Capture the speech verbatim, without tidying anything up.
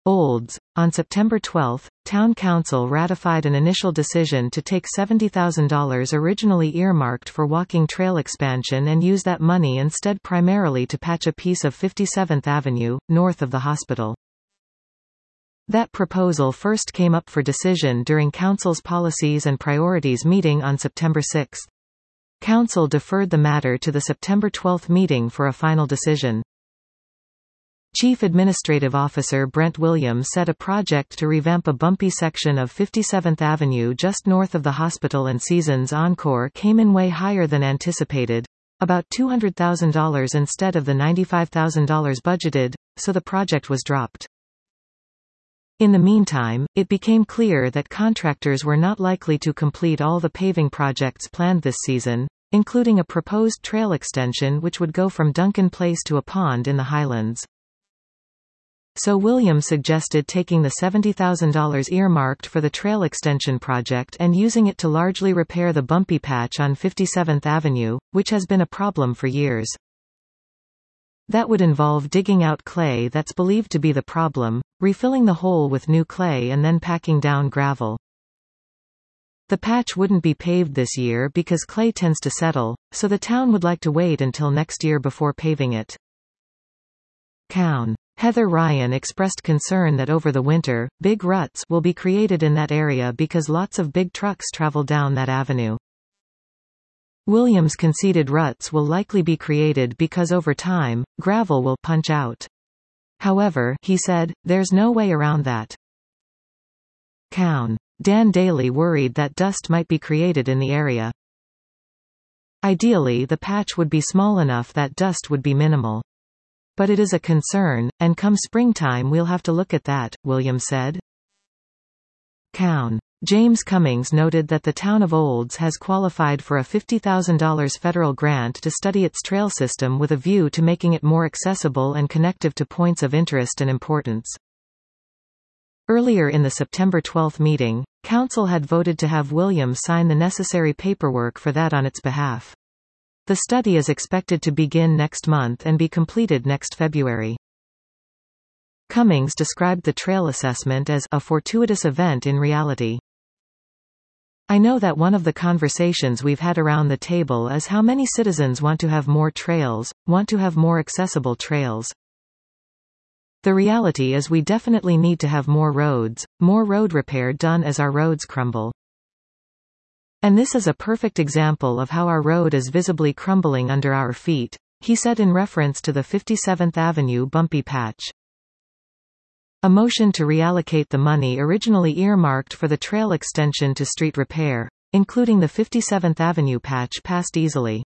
Olds. On September twelfth, Town Council ratified an initial decision to take seventy thousand dollars originally earmarked for walking trail expansion and use that money instead primarily to patch a piece of fifty-seventh Avenue, north of the hospital. That proposal first came up for decision during Council's Policies and Priorities meeting on September sixth. Council deferred the matter to the September twelfth meeting for a final decision. Chief Administrative Officer Brent Williams said a project to revamp a bumpy section of fifty-seventh Avenue just north of the hospital and Seasons Encore came in way higher than anticipated, about two hundred thousand dollars instead of the ninety-five thousand dollars budgeted, so the project was dropped. In the meantime, it became clear that contractors were not likely to complete all the paving projects planned this season, including a proposed trail extension which would go from Duncan Place to a pond in the Highlands. So Williams suggested taking the seventy thousand dollars earmarked for the trail extension project and using it to largely repair the bumpy patch on fifty-seventh Avenue, which has been a problem for years. That would involve digging out clay that's believed to be the problem, refilling the hole with new clay and then packing down gravel. The patch wouldn't be paved this year because clay tends to settle, so the town would like to wait until next year before paving it. Cown. Heather Ryan expressed concern that over the winter, big ruts will be created in that area because lots of big trucks travel down that avenue. Williams conceded ruts will likely be created because over time, gravel will punch out. However, he said, there's no way around that. Cown. Dan Daly worried that dust might be created in the area. Ideally, the patch would be small enough that dust would be minimal. But it is a concern, and come springtime we'll have to look at that, Williams said. Cown. James Cummings noted that the town of Olds has qualified for a fifty thousand dollars federal grant to study its trail system with a view to making it more accessible and connective to points of interest and importance. Earlier in the September twelfth meeting, Council had voted to have Williams sign the necessary paperwork for that on its behalf. The study is expected to begin next month and be completed next February. Cummings described the trail assessment as a fortuitous event in reality. I know that one of the conversations we've had around the table is how many citizens want to have more trails, want to have more accessible trails. The reality is we definitely need to have more roads, more road repair done as our roads crumble. And this is a perfect example of how our road is visibly crumbling under our feet, he said in reference to the fifty-seventh Avenue bumpy patch. A motion to reallocate the money originally earmarked for the trail extension to street repair, including the fifty-seventh Avenue patch, passed easily.